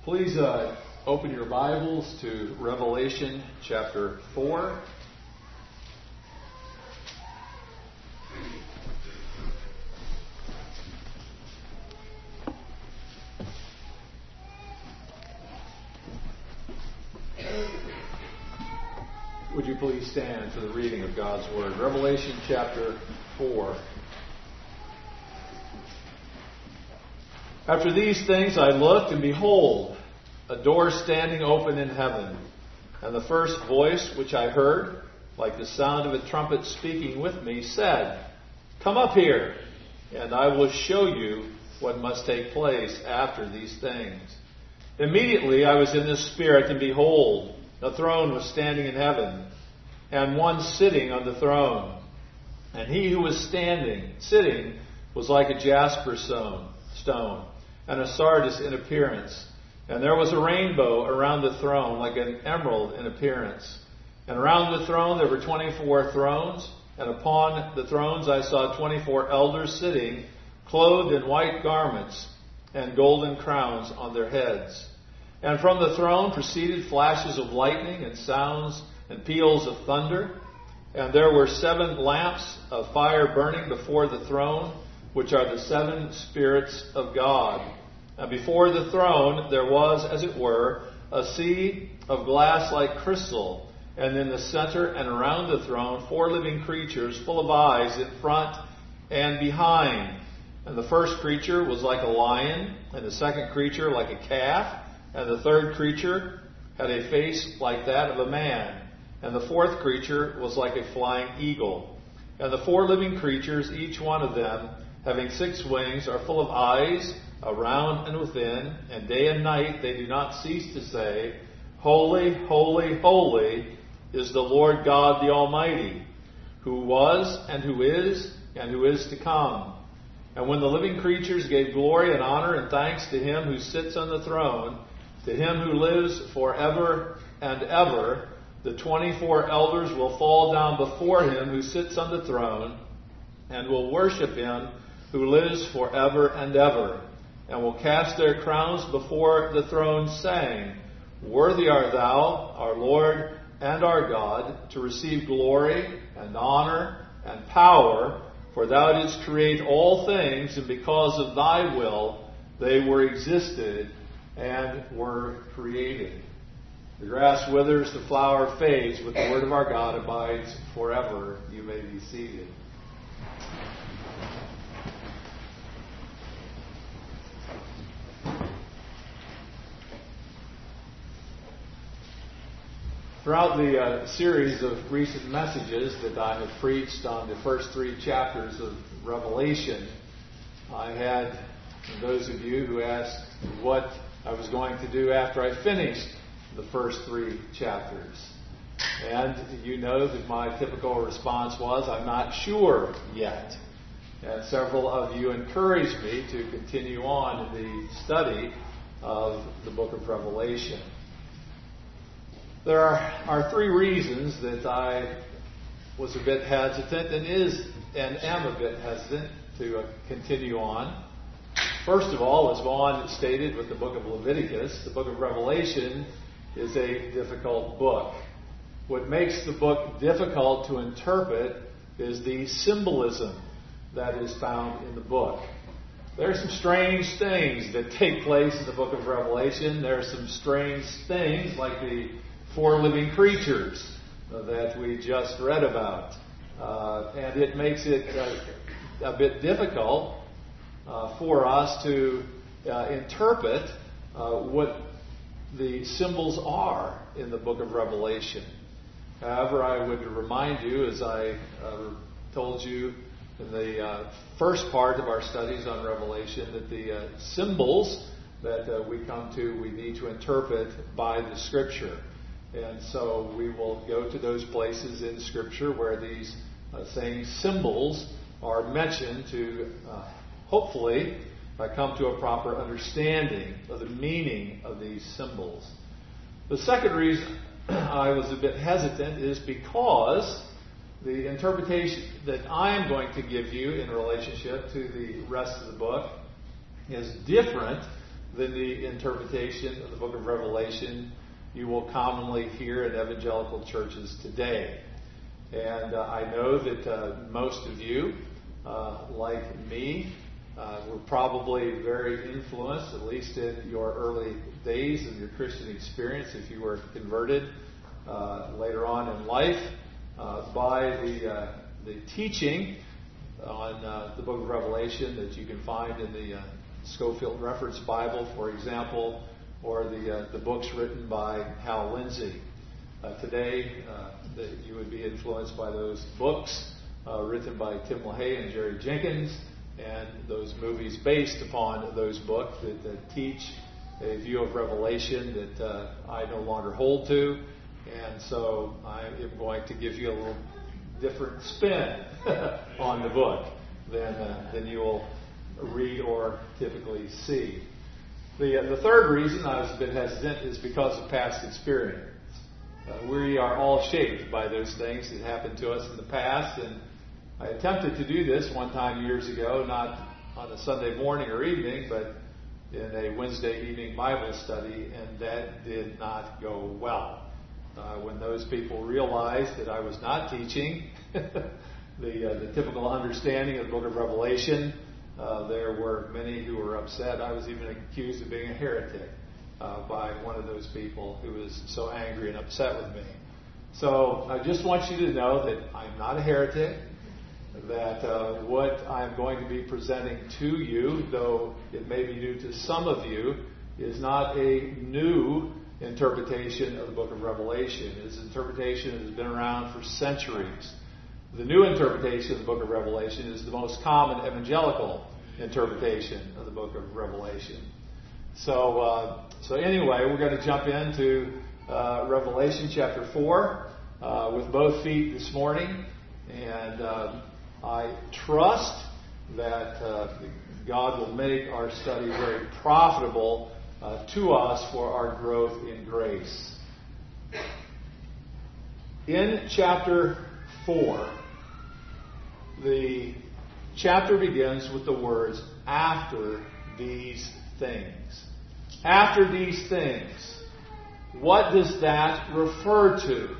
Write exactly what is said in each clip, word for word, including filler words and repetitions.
Please uh, open your Bibles to Revelation chapter four. Would you please stand for the reading of God's Word? Revelation chapter four. After these things I looked, and behold, a door standing open in heaven. And the first voice which I heard, like the sound of a trumpet speaking with me, said, "Come up here, and I will show you what must take place after these things." Immediately I was in the Spirit, and behold, a throne was standing in heaven, and one sitting on the throne. And he who was standing, sitting, was like a jasper stone, stone, and a sardius in appearance. And there was a rainbow around the throne, like an emerald in appearance. And around the throne there were twenty-four thrones, and upon the thrones I saw twenty-four elders sitting, clothed in white garments, and golden crowns on their heads. And from the throne proceeded flashes of lightning, and sounds and peals of thunder. And there were seven lamps of fire burning before the throne, which are the seven spirits of God. And before the throne there was, as it were, a sea of glass like crystal, and in the center and around the throne four living creatures full of eyes in front and behind. And the first creature was like a lion, and the second creature like a calf, and the third creature had a face like that of a man, and the fourth creature was like a flying eagle. And the four living creatures, each one of them having six wings, are full of eyes around and within, and day and night they do not cease to say, "Holy, holy, holy is the Lord God the Almighty, who was and who is and who is to come." And when the living creatures gave glory and honor and thanks to him who sits on the throne, to him who lives forever and ever, the twenty-four elders will fall down before him who sits on the throne, and will worship him who lives forever and ever, and will cast their crowns before the throne, saying, "Worthy art thou, our Lord and our God, to receive glory and honor and power, for thou didst create all things, and because of thy will they were existed and were created." The grass withers, the flower fades, but the word of our God abides forever. You may be seated. Throughout the uh, series of recent messages that I have preached on the first three chapters of Revelation, I had those of you who asked what I was going to do after I finished the first three chapters. And you know that my typical response was, "I'm not sure yet." And several of you encouraged me to continue on in the study of the book of Revelation. There are, are three reasons that I was a bit hesitant and is and am a bit hesitant to uh, continue on. First of all, as Vaughn stated with the book of Leviticus, the book of Revelation is a difficult book. What makes the book difficult to interpret is the symbolism that is found in the book. There are some strange things that take place in the book of Revelation. There are some strange things like the four living creatures uh, that we just read about. Uh, and it makes it uh, a bit difficult uh, for us to uh, interpret uh, what the symbols are in the book of Revelation. However, I would remind you, as I uh, told you in the uh, first part of our studies on Revelation, that the uh, symbols that uh, we come to, we need to interpret by the Scripture. And so we will go to those places in Scripture where these uh, same symbols are mentioned to uh, hopefully uh, come to a proper understanding of the meaning of these symbols. The second reason I was a bit hesitant is because the interpretation that I am going to give you in relationship to the rest of the book is different than the interpretation of the book of Revelation you will commonly hear in evangelical churches today. And uh, I know that uh, most of you, uh, like me, uh, were probably very influenced, at least in your early days of your Christian experience, if you were converted uh, later on in life, uh, by the, uh, the teaching on uh, the book of Revelation that you can find in the uh, Scofield Reference Bible, for example, or the uh, the books written by Hal Lindsey. Uh, today, uh, that you would be influenced by those books uh, written by Tim LaHaye and Jerry Jenkins, and those movies based upon those books that, that teach a view of Revelation that uh, I no longer hold to. And so I am going to give you a little different spin on the book than uh, than you will read or typically see. The uh, the third reason I've been hesitant is because of past experience. Uh, we are all shaped by those things that happened to us in the past, and I attempted to do this one time years ago, not on a Sunday morning or evening, but in a Wednesday evening Bible study, and that did not go well. Uh, when those people realized that I was not teaching the, uh, the typical understanding of the book of Revelation, uh, there were many who were upset. I was even accused of being a heretic uh, by one of those people who was so angry and upset with me. So I just want you to know that I'm not a heretic, that uh, what I'm going to be presenting to you, though it may be new to some of you, is not a new interpretation of the book of Revelation. It's an interpretation that has been around for centuries. The new interpretation of the book of Revelation is the most common evangelical interpretation of the book of Revelation. So, uh, so anyway, we're going to jump into uh, Revelation chapter four uh, with both feet this morning, and uh, I trust that uh, God will make our study very profitable Uh, to us for our growth in grace. In chapter four, the chapter begins with the words, after these things. After these things. What does that refer to?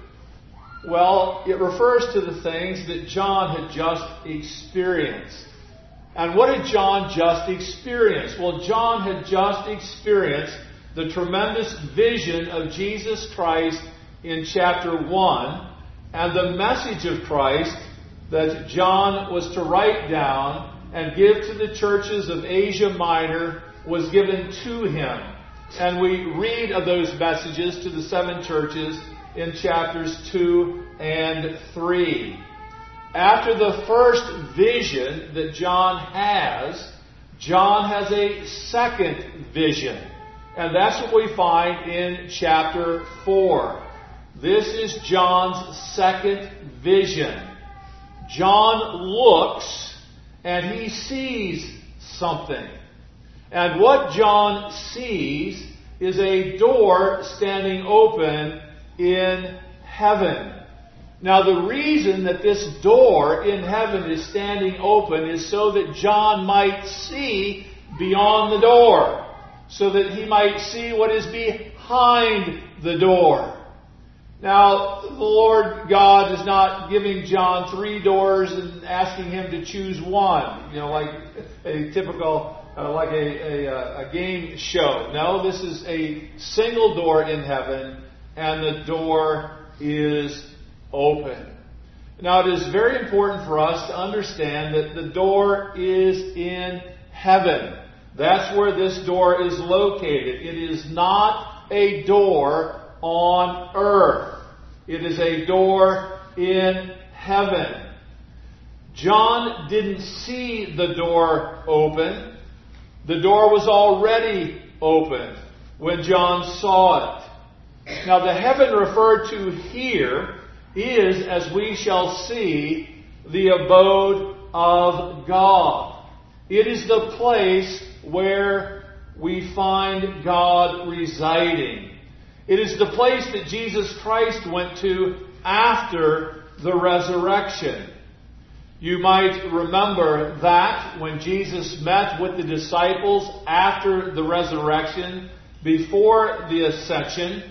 Well, it refers to the things that John had just experienced. And what did John just experience? Well, John had just experienced the tremendous vision of Jesus Christ in chapter one, and the message of Christ that John was to write down and give to the churches of Asia Minor was given to him. And we read of those messages to the seven churches in chapters two and three. After the first vision that John has, John has a second vision. And that's what we find in chapter four. This is John's second vision. John looks and he sees something. And what John sees is a door standing open in heaven. Now, the reason that this door in heaven is standing open is so that John might see beyond the door, so that he might see what is behind the door. Now, the Lord God is not giving John three doors and asking him to choose one, you know, like a typical, uh, like a, a, a game show. No, this is a single door in heaven, and the door is open. Now, it is very important for us to understand that the door is in heaven. That's where this door is located. It is not a door on earth. It is a door in heaven. John didn't see the door open. The door was already open when John saw it. Now, the heaven referred to here is, as we shall see, the abode of God. It is the place where we find God residing. It is the place that Jesus Christ went to after the resurrection. You might remember that when Jesus met with the disciples after the resurrection, before the ascension,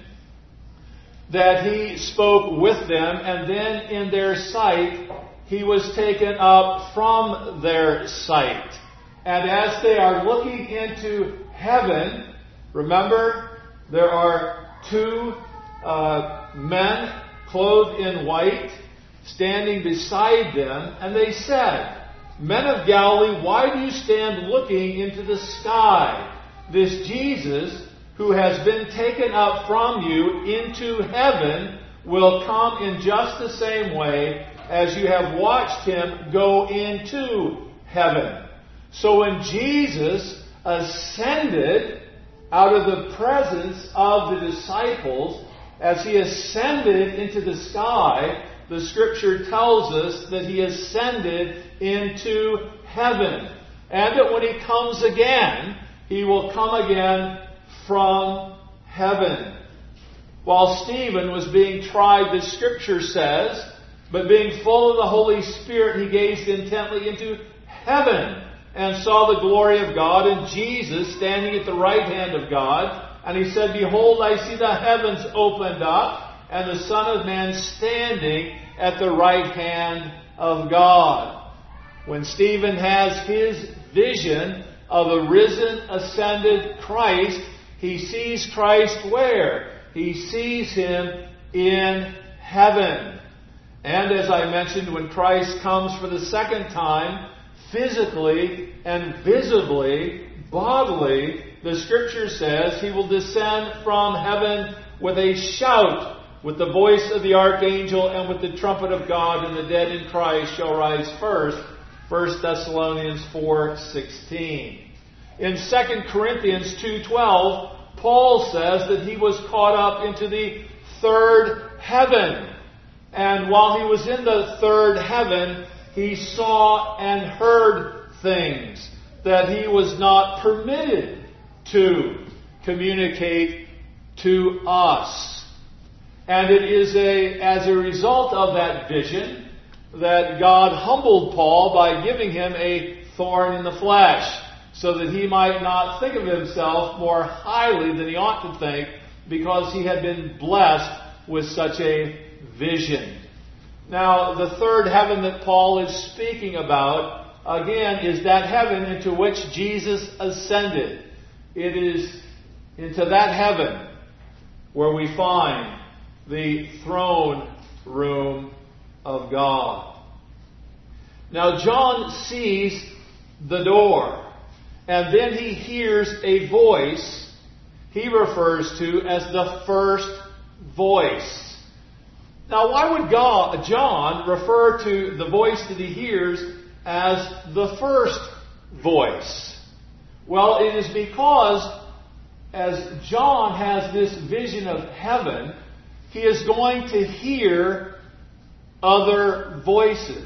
that he spoke with them, and then in their sight, he was taken up from their sight. And as they are looking into heaven, remember, there are two uh, men clothed in white standing beside them, and they said, "Men of Galilee, why do you stand looking into the sky? This Jesus, who has been taken up from you into heaven, will come in just the same way as you have watched him go into heaven." So when Jesus ascended out of the presence of the disciples, as he ascended into the sky, the Scripture tells us that he ascended into heaven. And that when he comes again, he will come again from heaven. While Stephen was being tried, the Scripture says, but being full of the Holy Spirit, he gazed intently into heaven and saw the glory of God and Jesus standing at the right hand of God. And he said, "Behold, I see the heavens opened up, and the Son of Man standing at the right hand of God." When Stephen has his vision of a risen, ascended Christ, he sees Christ where? He sees him in heaven. And as I mentioned, when Christ comes for the second time, physically and visibly, bodily, the Scripture says he will descend from heaven with a shout, with the voice of the archangel, and with the trumpet of God, and the dead in Christ shall rise first. First Thessalonians four sixteen. In Second Corinthians two twelve, Paul says that he was caught up into the third heaven. And while he was in the third heaven, he saw and heard things that he was not permitted to communicate to us. And it is a, as a result of that vision that God humbled Paul by giving him a thorn in the flesh, so that he might not think of himself more highly than he ought to think, because he had been blessed with such a vision. Now, the third heaven that Paul is speaking about, again, is that heaven into which Jesus ascended. It is into that heaven where we find the throne room of God. Now, John sees the door, and then he hears a voice he refers to as the first voice. Now, why would God, John refer to the voice that he hears as the first voice? Well, it is because as John has this vision of heaven, he is going to hear other voices.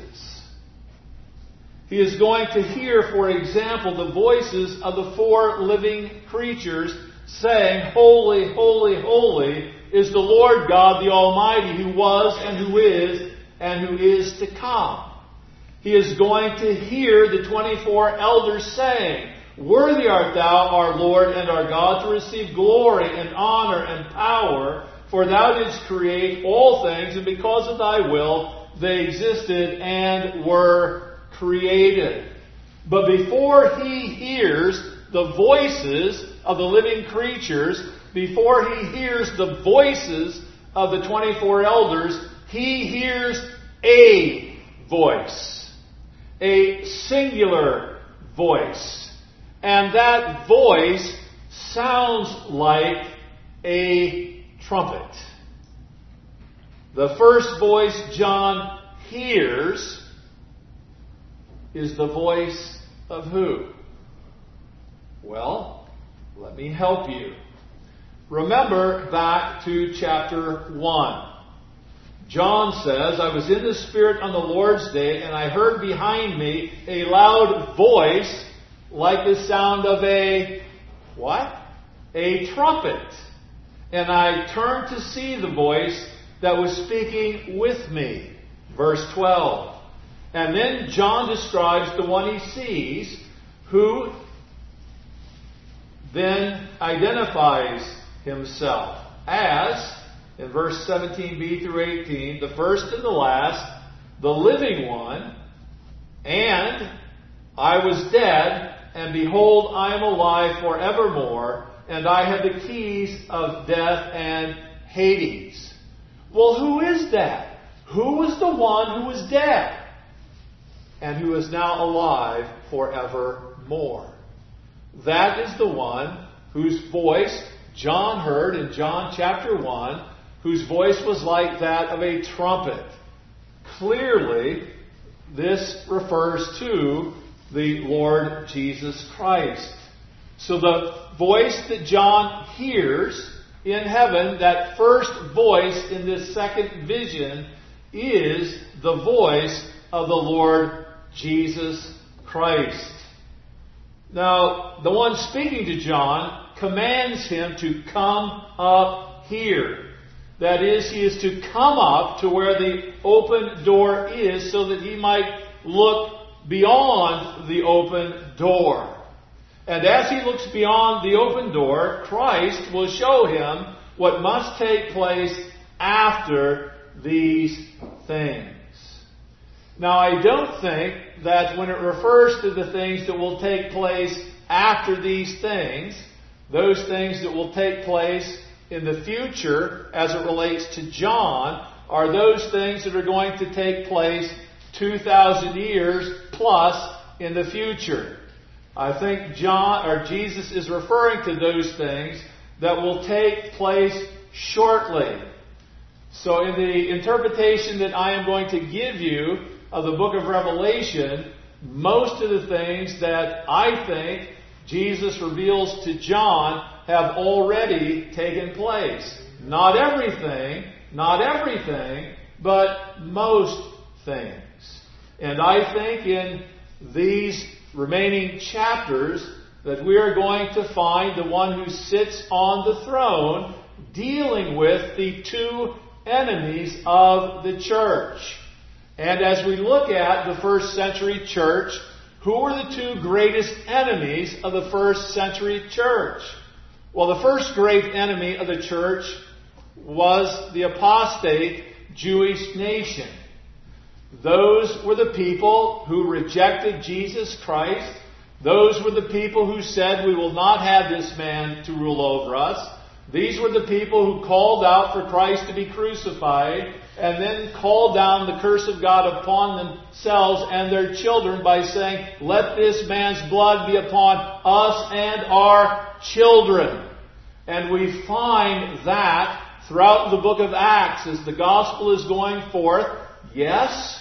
He is going to hear, for example, the voices of the four living creatures saying, "Holy, holy, holy is the Lord God the Almighty, who was and who is and who is to come." He is going to hear the twenty-four elders saying, "Worthy art thou, our Lord and our God, to receive glory and honor and power, for thou didst create all things, and because of thy will they existed and were created." But before he hears the voices of the living creatures, before he hears the voices of the twenty-four elders, he hears a voice. A singular voice. And that voice sounds like a trumpet. The first voice John hears is the voice of who? Well, let me help you. Remember back to chapter one. John says, "I was in the Spirit on the Lord's day, and I heard behind me a loud voice like the sound of a," what? "A trumpet. And I turned to see the voice that was speaking with me." Verse twelve. And then John describes the one he sees, who then identifies himself as, in verse seventeen b through eighteen, the first and the last, the living one, and I was dead, and behold, I am alive forevermore, and I have the keys of death and Hades. Well, who is that? Who was the one who was dead and who is now alive forevermore? That is the one whose voice John heard in John chapter one, whose voice was like that of a trumpet. Clearly, this refers to the Lord Jesus Christ. So the voice that John hears in heaven, that first voice in this second vision, is the voice of the Lord Jesus Christ. Now, the one speaking to John commands him to come up here. That is, he is to come up to where the open door is so that he might look beyond the open door. And as he looks beyond the open door, Christ will show him what must take place after these things. Now, I don't think that when it refers to the things that will take place after these things, those things that will take place in the future as it relates to John, are those things that are going to take place two thousand years plus in the future. I think John or Jesus is referring to those things that will take place shortly. So in the interpretation that I am going to give you of the book of Revelation, most of the things that I think Jesus reveals to John have already taken place. Not everything, not everything, but most things. And I think in these remaining chapters that we are going to find the one who sits on the throne dealing with the two enemies of the church. And as we look at the first century church, who were the two greatest enemies of the first century church? Well, the first great enemy of the church was the apostate Jewish nation. Those were the people who rejected Jesus Christ. Those were the people who said, we will not have this man to rule over us. These were the people who called out for Christ to be crucified and then called down the curse of God upon themselves and their children by saying, let this man's blood be upon us and our children. And we find that throughout the book of Acts as the gospel is going forth. Yes,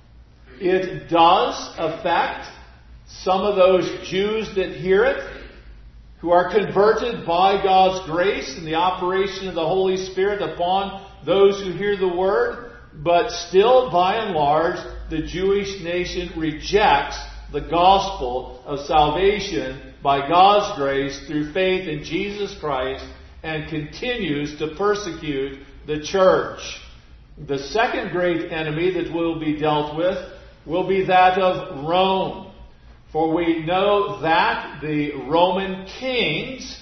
it does affect some of those Jews that hear it, who are converted by God's grace and the operation of the Holy Spirit upon those who hear the word. But still, by and large, the Jewish nation rejects the gospel of salvation by God's grace through faith in Jesus Christ and continues to persecute the church. The second great enemy that will be dealt with will be that of Rome. For we know that the Roman kings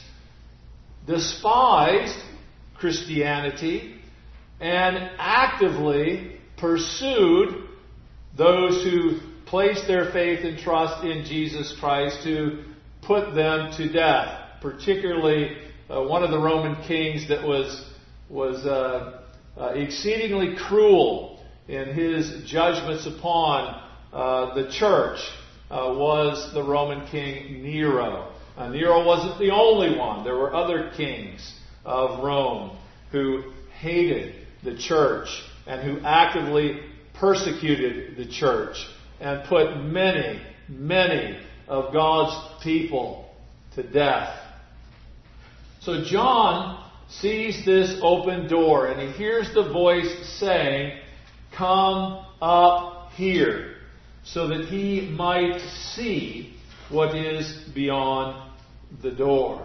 despised Christianity and actively pursued those who placed their faith and trust in Jesus Christ to put them to death. Particularly uh, one of the Roman kings that was, was uh, uh, exceedingly cruel in his judgments upon uh, the church. Uh, was the Roman king Nero. Uh, Nero wasn't the only one. There were other kings of Rome who hated the church and who actively persecuted the church and put many, many of God's people to death. So John sees this open door and he hears the voice saying, come up here, so that he might see what is beyond the door.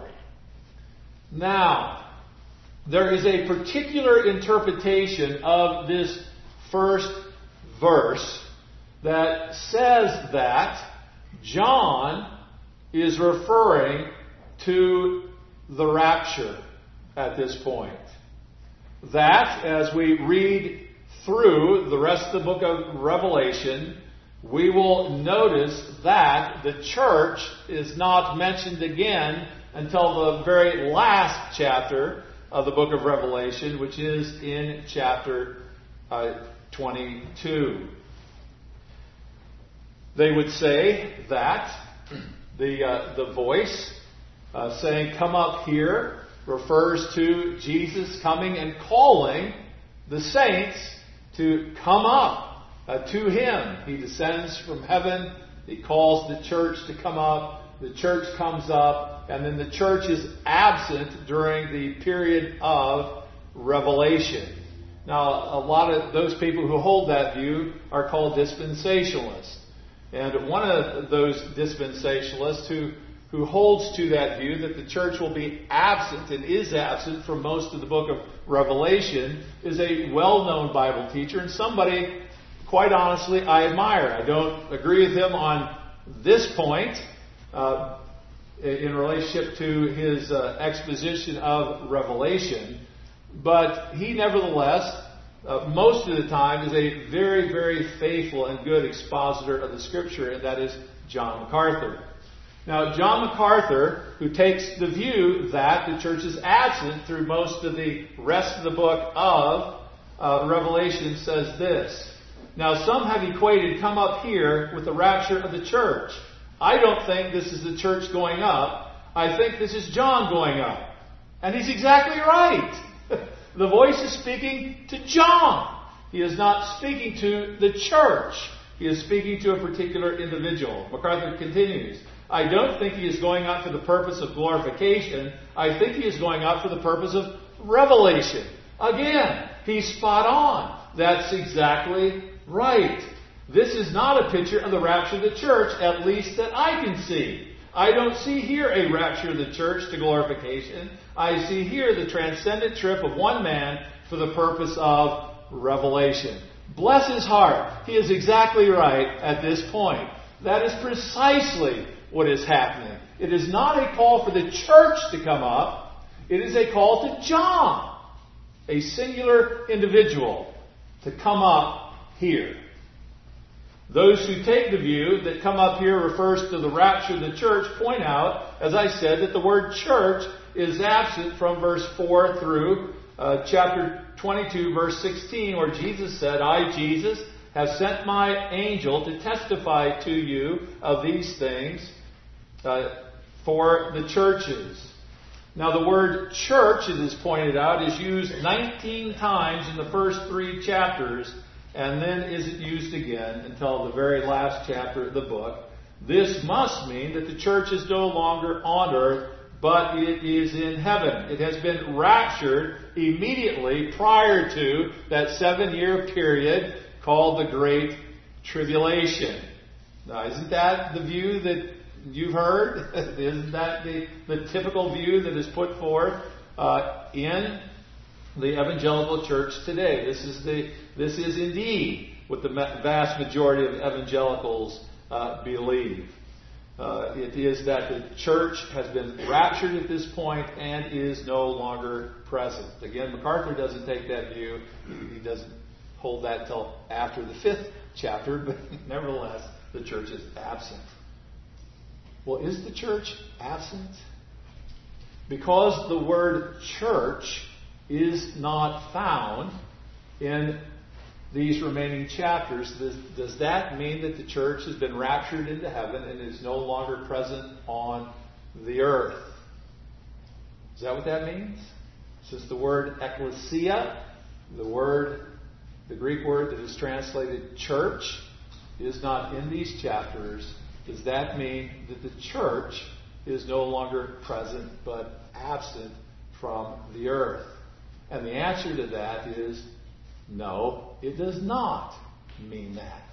Now, there is a particular interpretation of this first verse that says that John is referring to the rapture at this point. That, as we read through the rest of the book of Revelation, we will notice that the church is not mentioned again until the very last chapter of the book of Revelation, which is in chapter uh, twenty-two. They would say that the uh, the voice uh, saying, "Come up here," refers to Jesus coming and calling the saints to come up uh, to Him. He descends from heaven. He calls the church to come up. The church comes up, and then the church is absent during the period of Revelation. Now, a lot of those people who hold that view are called dispensationalists. And one of those dispensationalists who, who holds to that view that the church will be absent and is absent from most of the book of Revelation is a well-known Bible teacher and somebody, quite honestly, I admire. I don't agree with him on this point uh, in relationship to his uh, exposition of Revelation, but he nevertheless, Uh, most of the time, is a very, very faithful and good expositor of the Scripture, and that is John MacArthur. Now, John MacArthur, who takes the view that the church is absent through most of the rest of the book of uh, Revelation, says this: "Now, some have equated come up here with the rapture of the church. I don't think this is the church going up. I think this is John going up." And he's exactly right. The voice is speaking to John. He is not speaking to the church. He is speaking to a particular individual. MacArthur continues, "I don't think he is going up for the purpose of glorification. I think he is going up for the purpose of revelation." Again, he's spot on. That's exactly right. This is not a picture of the rapture of the church, at least that I can see. I don't see here a rapture of the church to glorification. I see here the transcendent trip of one man for the purpose of revelation. Bless his heart. He is exactly right at this point. That is precisely what is happening. It is not a call for the church to come up. It is a call to John, a singular individual, to come up here. Those who take the view that come up here refers to the rapture of the church point out, as I said, that the word church is absent from verse four through uh, chapter twenty-two, verse sixteen, where Jesus said, "I, Jesus, have sent my angel to testify to you of these things uh, for the churches." Now, the word church, it is pointed out, is used nineteen times in the first three chapters, and then isn't used again until the very last chapter of the book. This must mean that the church is no longer on earth, but it is in heaven. It has been raptured immediately prior to that seven-year period called the Great Tribulation. Now, isn't that the view that you've heard? Isn't that the, the typical view that is put forth uh, in the evangelical church today? This is the this is indeed what the vast majority of evangelicals uh, believe. Uh, it is that the church has been raptured at this point and is no longer present. Again, MacArthur doesn't take that view. He, he doesn't hold that until after the fifth chapter, but nevertheless, the church is absent. Well, is the church absent? Because the word church is not found in these remaining chapters, does, does that mean that the church has been raptured into heaven and is no longer present on the earth? Is that what that means? Since the word ecclesia, the word, the Greek word that is translated church, is not in these chapters, does that mean that the church is no longer present but absent from the earth? And the answer to that is no, it does not mean that.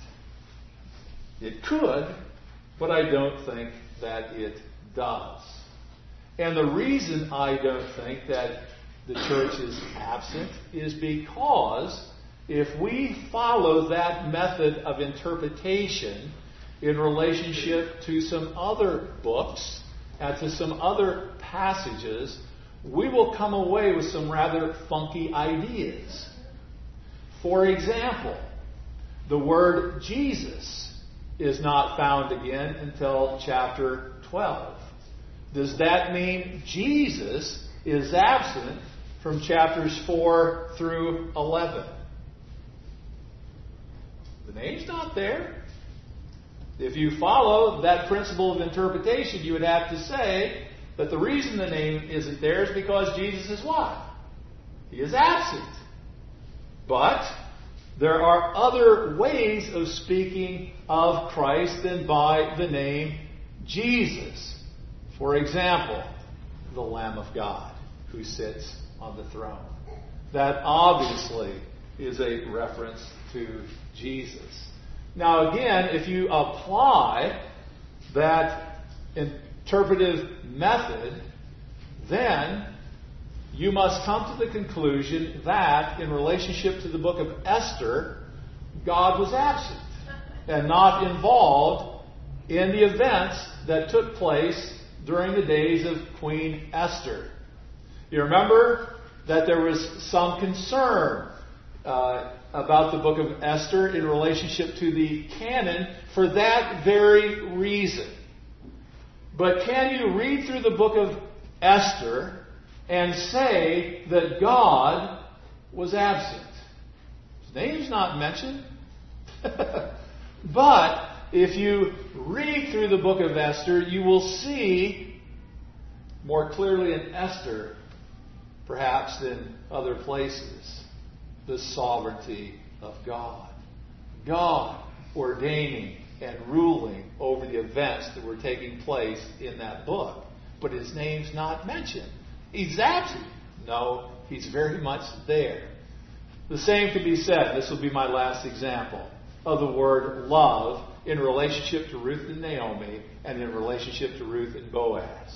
It could, but I don't think that it does. And the reason I don't think that the church is absent is because if we follow that method of interpretation in relationship to some other books and to some other passages, we will come away with some rather funky ideas. For example, the word Jesus is not found again until chapter twelve. Does that mean Jesus is absent from chapters four through eleven? The name's not there. If you follow that principle of interpretation, you would have to say that the reason the name isn't there is because Jesus is what? He is absent. But there are other ways of speaking of Christ than by the name Jesus. For example, the Lamb of God who sits on the throne. That obviously is a reference to Jesus. Now again, if you apply that interpretive method, then you must come to the conclusion that in relationship to the book of Esther, God was absent and not involved in the events that took place during the days of Queen Esther. You remember that there was some concern uh, about the book of Esther in relationship to the canon for that very reason. But can you read through the book of Esther and say that God was absent? His name's not mentioned. But if you read through the book of Esther, you will see more clearly in Esther, perhaps than other places, the sovereignty of God. God ordaining and ruling over the events that were taking place in that book. But his name's not mentioned. He's absent. No, he's very much there. The same can be said, this will be my last example, of the word love in relationship to Ruth and Naomi and in relationship to Ruth and Boaz.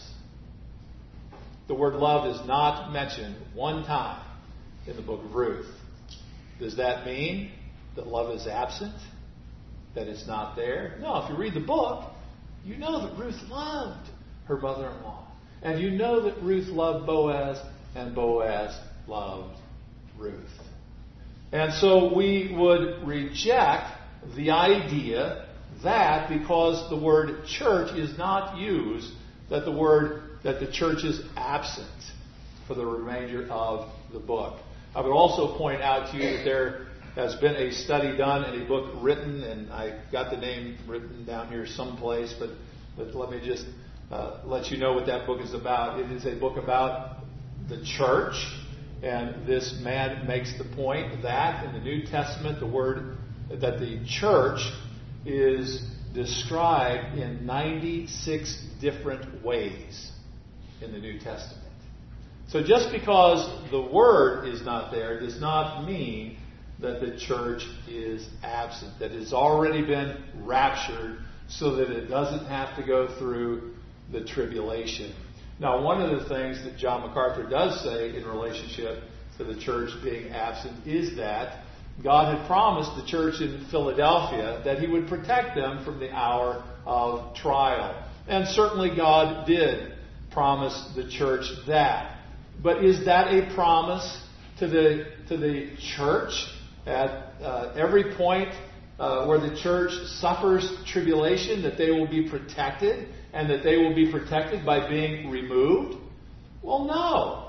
The word love is not mentioned one time in the book of Ruth. Does that mean that love is absent? That it's not there? No, if you read the book, you know that Ruth loved her mother-in-law. And you know that Ruth loved Boaz and Boaz loved Ruth. And so we would reject the idea that because the word church is not used, that the word that the church is absent for the remainder of the book. I would also point out to you that there has been a study done and a book written, and I got the name written down here someplace, but, but let me just uh, let you know what that book is about. It is a book about the church, and this man makes the point that in the New Testament, the word that the church is described in ninety-six different ways in the New Testament. So just because the word is not there does not mean that the church is absent, that it's already been raptured so that it doesn't have to go through the tribulation. Now, one of the things that John MacArthur does say in relationship to the church being absent is that God had promised the church in Philadelphia that he would protect them from the hour of trial. And certainly God did promise the church that. But is that a promise to the to the church at uh, every point uh, where the church suffers tribulation, that they will be protected and that they will be protected by being removed? Well, no.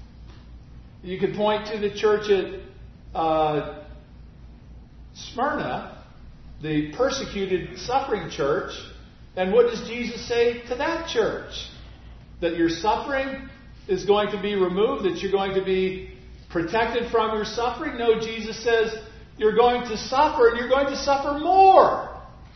You could point to the church at uh, Smyrna, the persecuted, suffering church, and what does Jesus say to that church? That your suffering is going to be removed, that you're going to be protected from your suffering? No, Jesus says you're going to suffer, and you're going to suffer more.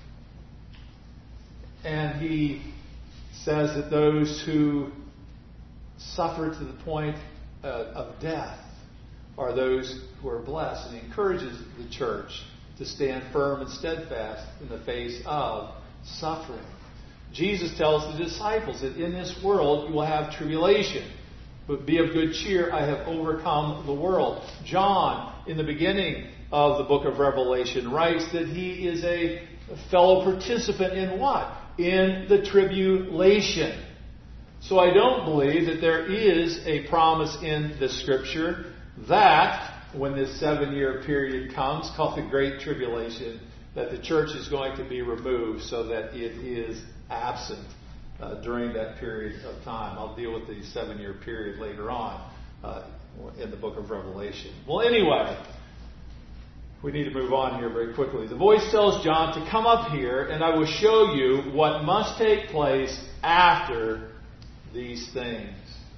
And he says that those who suffer to the point uh, of death are those who are blessed, and he encourages the church to stand firm and steadfast in the face of suffering. Jesus tells the disciples that in this world you will have tribulation. But be of good cheer, I have overcome the world. John, in the beginning of the book of Revelation, writes that he is a fellow participant in what? In the tribulation. So I don't believe that there is a promise in the Scripture that when this seven-year period comes, called the Great Tribulation, that the church is going to be removed so that it is absent uh, during that period of time. I'll deal with the seven-year period later on uh, in the book of Revelation. Well, anyway, we need to move on here very quickly. The voice tells John to come up here, and I will show you what must take place after these things.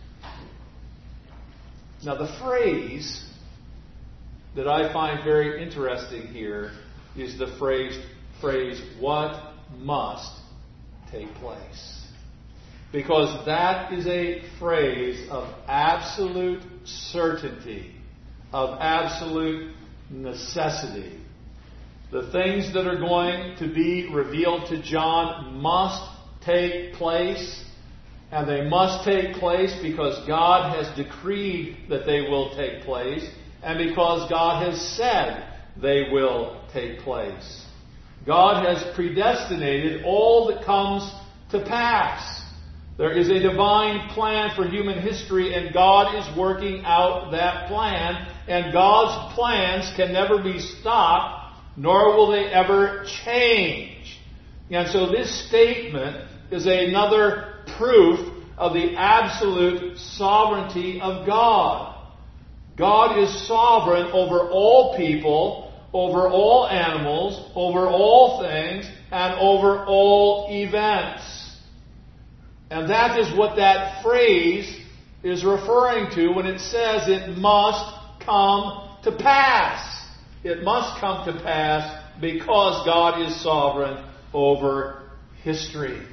Now, the phrase that I find very interesting here is the phrase, phrase, what must take place. Because that is a phrase of absolute certainty, of absolute necessity. The things that are going to be revealed to John must take place. And they must take place because God has decreed that they will take place, and because God has said they will take place. God has predestinated all that comes to pass. There is a divine plan for human history, and God is working out that plan. And God's plans can never be stopped, nor will they ever change. And so this statement is another proof of the absolute sovereignty of God. God is sovereign over all people, over all animals, over all things, and over all events. And that is what that phrase is referring to when it says it must come to pass. It must come to pass because God is sovereign over history.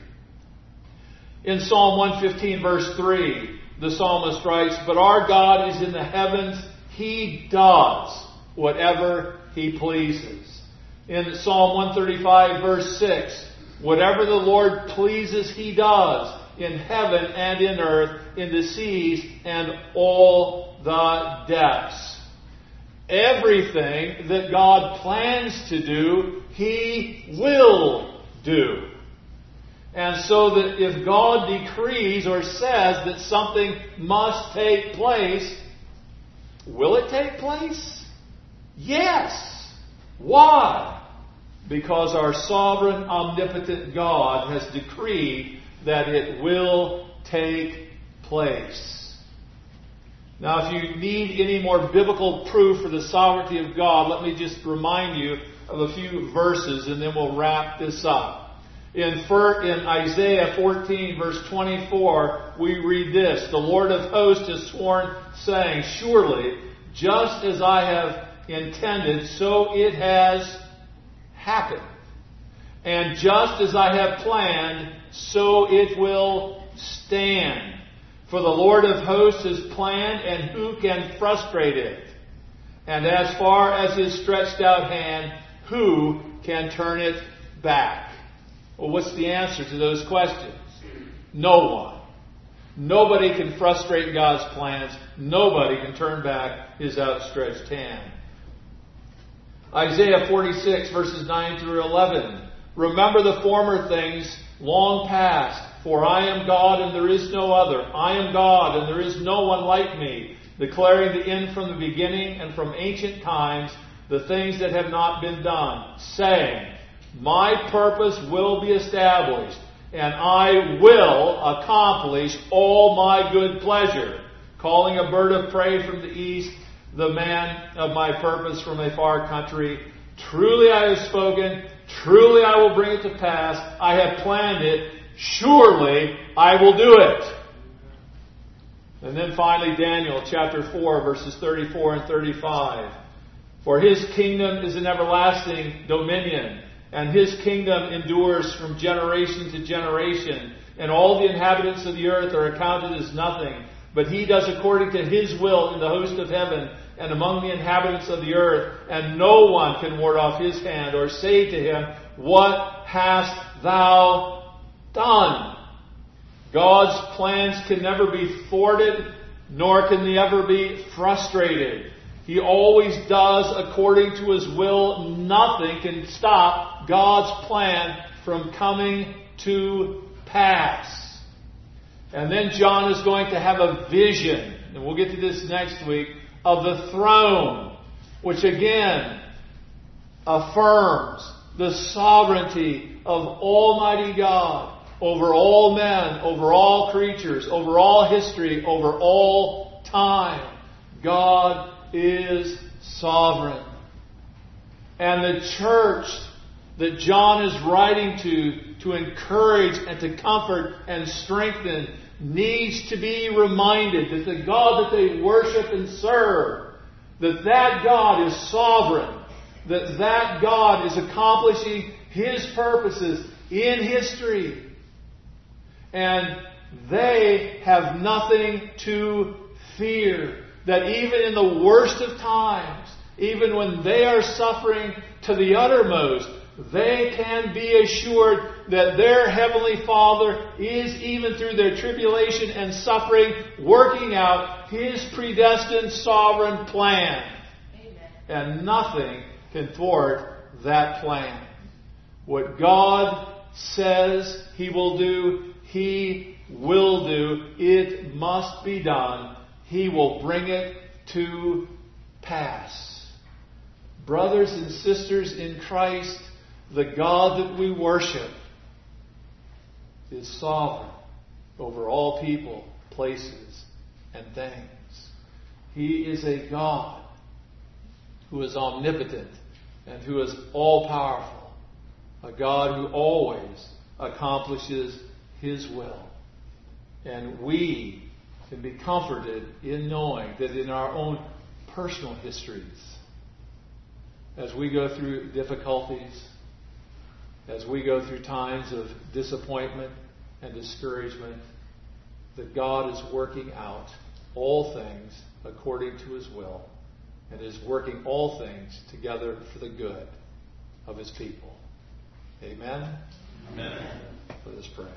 In Psalm one fifteen, verse three, the psalmist writes, "But our God is in the heavens. He does whatever He pleases." In Psalm one thirty-five, verse six, "Whatever the Lord pleases, He does, in heaven and in earth, in the seas and all the depths." Everything that God plans to do, He will do. And so that if God decrees or says that something must take place, will it take place? Yes. Why? Because our sovereign, omnipotent God has decreed that it will take place. Now, if you need any more biblical proof for the sovereignty of God, let me just remind you of a few verses and then we'll wrap this up. In, in Isaiah fourteen, verse twenty-four, we read this, "The Lord of hosts has sworn, saying, surely, just as I have intended, so it has happened. And just as I have planned, so it will stand. For the Lord of hosts has planned, and who can frustrate it? And as far as His stretched out hand, who can turn it back?" Well, what's the answer to those questions? No one. Nobody can frustrate God's plans. Nobody can turn back His outstretched hand. Isaiah forty-six, verses nine through eleven. "Remember the former things long past, for I am God and there is no other. I am God and there is no one like me, declaring the end from the beginning and from ancient times, the things that have not been done, saying, my purpose will be established, and I will accomplish all my good pleasure, calling a bird of prey from the east, the man of my purpose from a far country. Truly I have spoken, truly I will bring it to pass. I have planned it, surely I will do it." And then finally Daniel chapter four, verses thirty-four and thirty-five. "For His kingdom is an everlasting dominion, and His kingdom endures from generation to generation, and all the inhabitants of the earth are accounted as nothing. But He does according to His will in the host of heaven and among the inhabitants of the earth, and no one can ward off His hand or say to Him, what hast thou done?" God's plans can never be thwarted. nor can he ever be frustrated. He always does according to his will. Nothing can stop God's plan from coming to pass. And then John is going to have a vision, and we'll get to this next week, of the throne, which again affirms the sovereignty of Almighty God over all men, over all creatures, over all history, over all time. God is sovereign. And the church that John is writing to, to encourage and to comfort and strengthen, needs to be reminded that the God that they worship and serve, that that God is sovereign, that that God is accomplishing His purposes in history. And they have nothing to fear. That even in the worst of times, even when they are suffering to the uttermost, they can be assured that their Heavenly Father is, even through their tribulation and suffering, working out His predestined sovereign plan. Amen. And nothing can thwart that plan. What God says He will do, He will do. It must be done. He will bring it to pass. Brothers and sisters in Christ, the God that we worship is sovereign over all people, places, and things. He is a God who is omnipotent and who is all-powerful. A God who always accomplishes His will. And we can be comforted in knowing that in our own personal histories, as we go through difficulties, as we go through times of disappointment and discouragement, that God is working out all things according to His will, and is working all things together for the good of His people. Amen? Amen. Let us pray.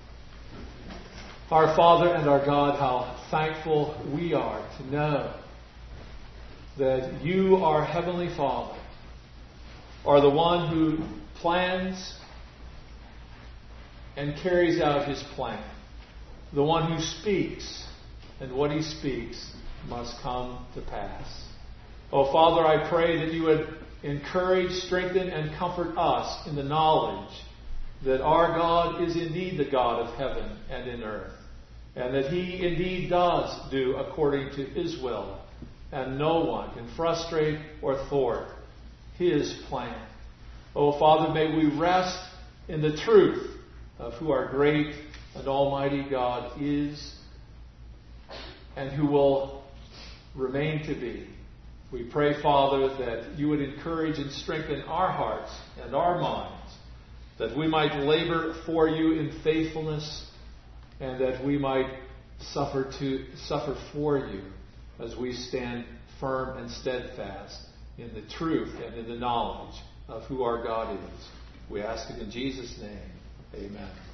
Our Father and our God, how thankful we are to know that You, our Heavenly Father, are the one who plans and carries out His plan. The one who speaks, and what He speaks must come to pass. Oh, Father, I pray that You would encourage, strengthen, and comfort us in the knowledge that our God is indeed the God of heaven and in earth, and that He indeed does do according to His will, and no one can frustrate or thwart His plan. Oh, Father, may we rest in the truth of who our great and almighty God is, and who will remain to be. We pray, Father, that You would encourage and strengthen our hearts and our minds, that we might labor for You in faithfulness, and that we might suffer to suffer for You as we stand firm and steadfast in the truth and in the knowledge of who our God is. We ask it in Jesus' name. Amen.